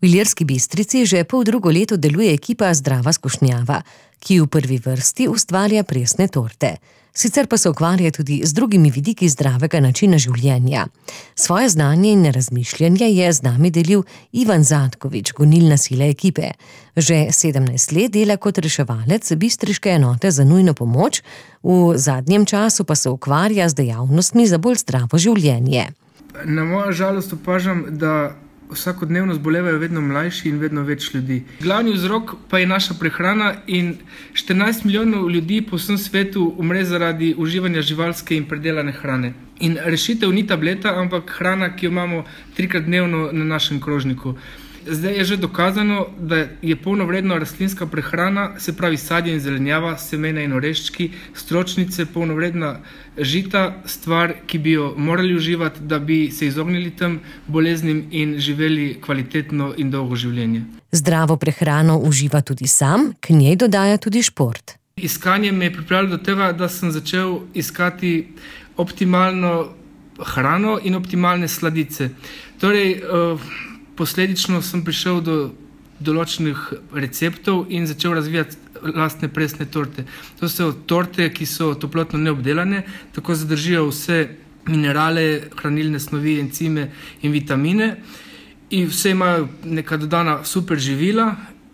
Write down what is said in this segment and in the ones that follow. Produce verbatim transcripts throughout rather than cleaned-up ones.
V Ilirski Bistrici že pol drugo leto deluje ekipa Zdrava skušnjava, ki v prvi vrsti ustvarja presne torte. Sicer pa se ukvarja tudi z drugimi vidiki zdravega načina življenja. Svoje znanje in razmišljanje je z nami delil Ivan Zatkovič, gonilna sila ekipe. Že sedemnajst let dela kot reševalec bistriške enote za nujno pomoč, v zadnjem času pa se ukvarja z dejavnostmi za bolj zdravo življenje. Na mojo žalost opažam, da vsakodnevno zbolevajo vedno mlajši in vedno več ljudi. Glavni vzrok pa je naša prehrana in štirinajst milijonov ljudi po vsem svetu umre zaradi uživanja živalske in predelane hrane. In rešitev ni tableta, ampak hrana, ki jo imamo trikrat dnevno na našem krožniku. Zdaj je že dokazano, da je polnovredna rastlinska prehrana, se pravi sadje in zelenjava, semena in oreščki, stročnice, polnovredna žita, stvar, ki bi jo morali uživati, da bi se izognili tem boleznim in živeli kvalitetno in dolgo življenje. Zdravo prehrano uživa tudi sam, k njej dodaja tudi šport. Iskanje me je pripravilo do tega, da sem začel iskati optimalno hrano in optimalne sladice. Torej, posledično sem prišel do določenih receptov in začel razvijati lastne presne torte. To so torte, ki so toplotno neobdelane, tako zadržijo vse minerale, hranilne snovi, encime in vitamine in vse imajo neka dodana super živila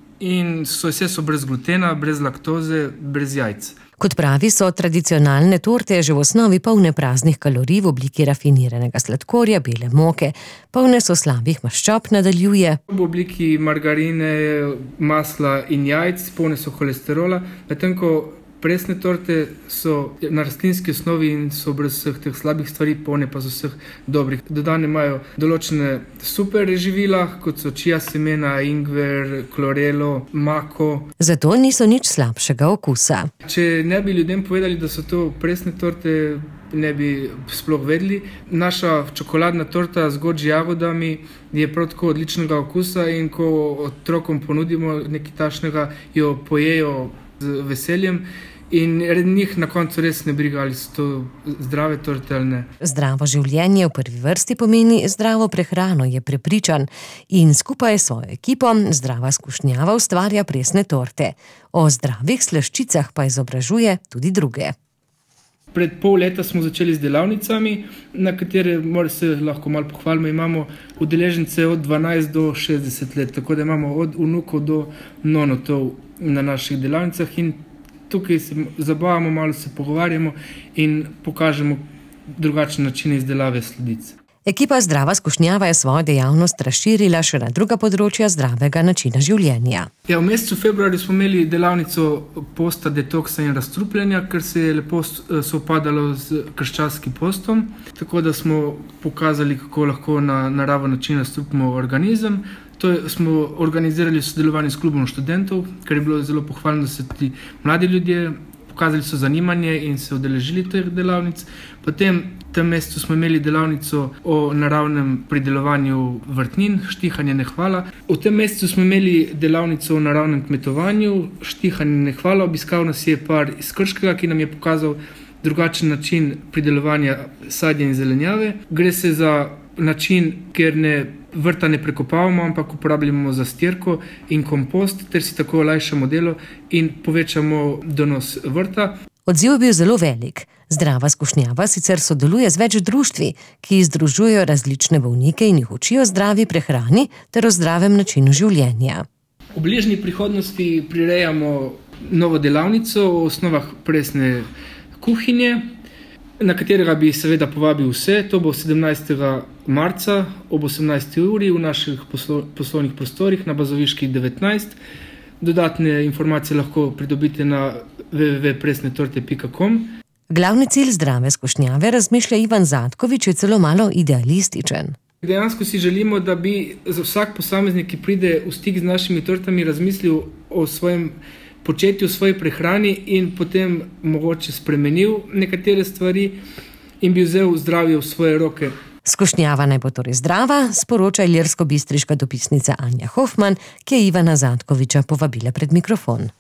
in so vse so brez glutena, brez laktoze, brez jajc. Kot pravi, so tradicionalne torte že v osnovi polne praznih kalorij v obliki rafiniranega sladkorja, bele moke, polne so slabih maščob, nadaljuje. V obliki margarine, masla in jajc, polne so holesterola, medtem ko presne torte so na rastlinski osnovi in so brez vseh teh slabih stvari, polne pa z vseh dobrih. Dodane imajo določene super živila, kot so čija semena, ingver, klorelo, mako. Zato niso nič slabšega okusa. Če ne bi ljudem povedali, da so to presne torte, ne bi sploh vedeli. Naša čokoladna torta z goji jagodami je prav tako odličnega okusa in ko otrokom ponudimo nekaj takšnega, jo pojejo z veseljem in njih na koncu res ne briga, ali so to zdrave torte ali ne. Zdravo življenje v prvi vrsti pomeni zdravo prehrano, je prepričan, in skupaj s svojo ekipo Zdrava skušnjava ustvarja presne torte. O zdravih slaščicah pa izobražuje tudi druge. Pred pol leta smo začeli z delavnicami, na katere se lahko malo pohvalimo. Imamo udeležence od dvanajst do šestdeset let, tako da imamo od vnukov do nonotov na naših delavnicah in tukaj se zabavamo, malo se pogovarjamo in pokažemo drugačen način izdelave sladic. Ekipa Zdrava skušnjava je svojo dejavnost razširila še na druga področja zdravega načina življenja. Ja, v mesecu februarju smo imeli delavnico posta, detoksa in razstrupljanja, ker se je lepo sovpadalo z krščanskim postom, tako da smo pokazali, kako lahko na naraven način razstrupimo organizem. To smo organizirali v sodelovanju s klubom študentov, ker je bilo zelo pohvalno, da se tudi mladi ljudje pokazali so zanimanje in se udeležili teh delavnic. Potem v tem mesecu smo imeli delavnico o naravnem pridelovanju vrtnin, štihanje nehvala. V tem mesecu smo imeli delavnico o naravnem kmetovanju, štihanje nehvala. Obiskal nas je par iz Krškega, ki nam je pokazal drugačen način pridelovanja sadja in zelenjave. Gre se za način, kjer ne vrta ne prekopavamo, ampak uporabljamo zastirko in kompost, ter si tako olajšamo delo in povečamo donos vrta. Odziv je bil zelo velik. Zdrava skušnjava sicer sodeluje z več društvi, ki združujejo različne bolnike in jih učijo zdravi prehrani ter o zdravem načinu življenja. V bližnji prihodnosti prirejamo novo delavnico o osnovah presne kuhinje, na katerega bi seveda povabil vse. To bo sedemnajstega marca ob osemnajsti uri v naših poslovnih prostorih na Bazoviški devetnajst. Dodatne informacije lahko pridobite na w w w pika presne torte pika com. Glavni cilj Zdrave skušnjave, razmišlja Ivan Zatkovič, je celo malo idealističen. Dejansko si želimo, da bi za vsak posameznik, ki pride v stik z našimi tortami, razmislil o svojem početju, o svoji prehrani in potem mogoče spremenil nekatere stvari in bi vzel zdravje v svoje roke. Skušnjava naj bo torej zdrava, sporoča ilirsko-bistriška dopisnica Anja Hofman, ki je Ivana Zatkoviča povabila pred mikrofon.